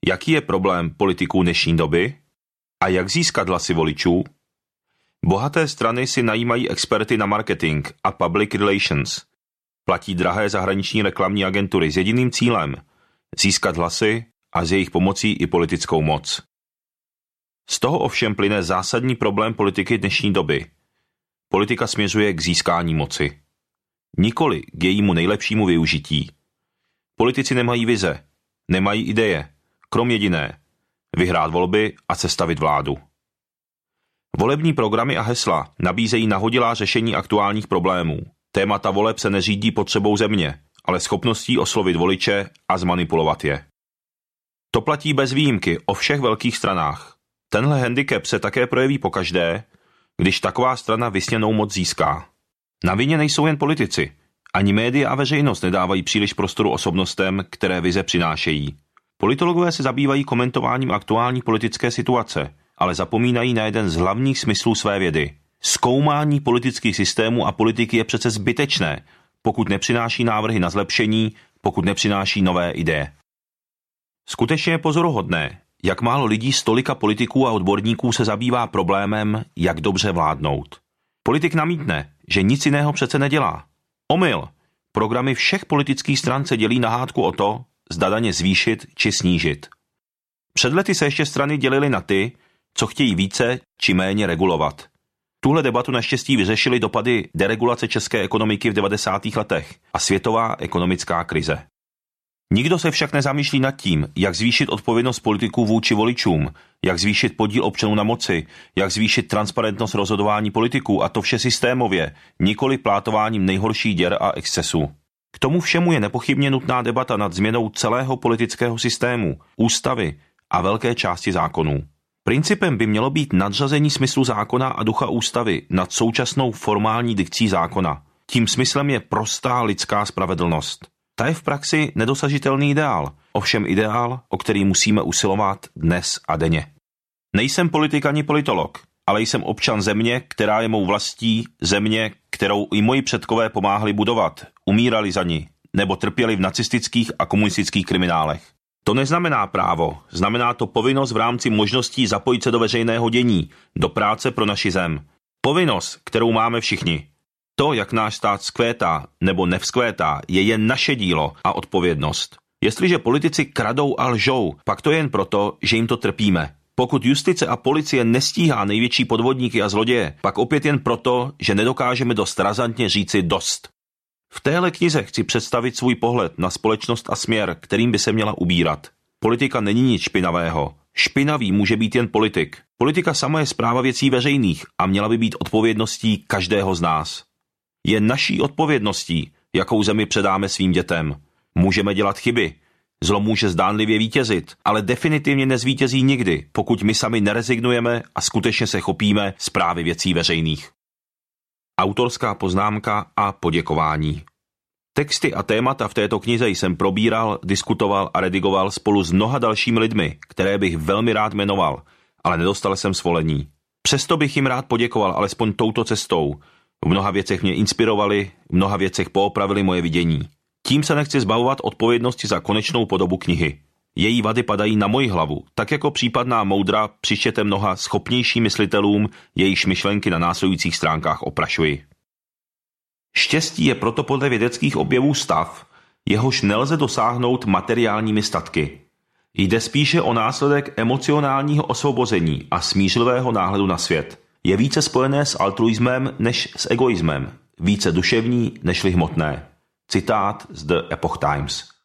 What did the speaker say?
Jaký je problém politiků dnešní doby? A jak získat hlasy voličů? Bohaté strany si najímají experty na marketing a public relations. Platí drahé zahraniční reklamní agentury s jediným cílem získat hlasy a s jejich pomocí i politickou moc. Z toho ovšem plyne zásadní problém politiky dnešní doby. Politika směřuje k získání moci. Nikoli k jejímu nejlepšímu využití. Politici nemají vize, nemají ideje, krom jediné – vyhrát volby a sestavit vládu. Volební programy a hesla nabízejí nahodilá řešení aktuálních problémů. Témata voleb se neřídí potřebou země, ale schopností oslovit voliče a zmanipulovat je. To platí bez výjimky o všech velkých stranách. Tenhle handicap se také projeví pokaždé, když taková strana vysněnou moc získá. Na vině nejsou jen politici. Ani média a veřejnost nedávají příliš prostoru osobnostem, které vize přinášejí. Politologové se zabývají komentováním aktuální politické situace, ale zapomínají na jeden z hlavních smyslů své vědy. Zkoumání politických systémů a politiky je přece zbytečné, pokud nepřináší návrhy na zlepšení, pokud nepřináší nové ideje. Skutečně je pozoruhodné, jak málo lidí z tolika politiků a odborníků se zabývá problémem, jak dobře vládnout. Politik namítne, že nic jiného přece nedělá. Omyl. Programy všech politických stran se dělí na hádku o to, zda daně zvýšit či snížit. Před lety se ještě strany dělily na ty, co chtějí více či méně regulovat. Tuhle debatu naštěstí vyřešily dopady deregulace české ekonomiky v 90. letech a světová ekonomická krize. Nikdo se však nezamýšlí nad tím, jak zvýšit odpovědnost politiků vůči voličům, jak zvýšit podíl občanů na moci, jak zvýšit transparentnost rozhodování politiků a to vše systémově, nikoli plátováním nejhorších děr a excesů. K tomu všemu je nepochybně nutná debata nad změnou celého politického systému, ústavy a velké části zákonů. Principem by mělo být nadřazení smyslu zákona a ducha ústavy nad současnou formální dikcí zákona. Tím smyslem je prostá lidská spravedlnost. Ta je v praxi nedosažitelný ideál, ovšem ideál, o který musíme usilovat dnes a denně. Nejsem politik ani politolog, ale jsem občan země, která je mou vlastí, země, kterou i moji předkové pomáhali budovat, umírali za ní, nebo trpěli v nacistických a komunistických kriminálech. To neznamená právo, znamená to povinnost v rámci možností zapojit se do veřejného dění, do práce pro naši zem. Povinnost, kterou máme všichni. To, jak náš stát vzkvétá nebo nevzkvétá, je jen naše dílo a odpovědnost. Jestliže politici kradou a lžou, pak to je jen proto, že jim to trpíme. Pokud justice a policie nestíhá největší podvodníky a zloděje, pak opět jen proto, že nedokážeme dost razantně říci dost. V téhle knize chci představit svůj pohled na společnost a směr, kterým by se měla ubírat. Politika není nic špinavého. Špinavý může být jen politik. Politika sama je správa věcí veřejných a měla by být odpovědností každého z nás. Je naší odpovědností, jakou zemi předáme svým dětem. Můžeme dělat chyby. Zlo může zdánlivě vítězit, ale definitivně nezvítězí nikdy, pokud my sami nerezignujeme a skutečně se chopíme správy věcí veřejných. Autorská poznámka a poděkování. Texty a témata v této knize jsem probíral, diskutoval a redigoval spolu s mnoha dalšími lidmi, které bych velmi rád jmenoval, ale nedostal jsem svolení. Přesto bych jim rád poděkoval alespoň touto cestou. V mnoha věcech mě inspirovali, v mnoha věcech poopravili moje vidění. Tím se nechci zbavovat odpovědnosti za konečnou podobu knihy. Její vady padají na moji hlavu, tak jako případná moudra přičtěte mnoha schopnějším myslitelům, jejichž myšlenky na následujících stránkách oprašuji. Štěstí je proto podle vědeckých objevů stav, jehož nelze dosáhnout materiálními statky. Jde spíše o následek emocionálního osvobození a smířlivého náhledu na svět. Je více spojené s altruismem než s egoismem, více duševní nežli hmotné. Citát z The Epoch Times.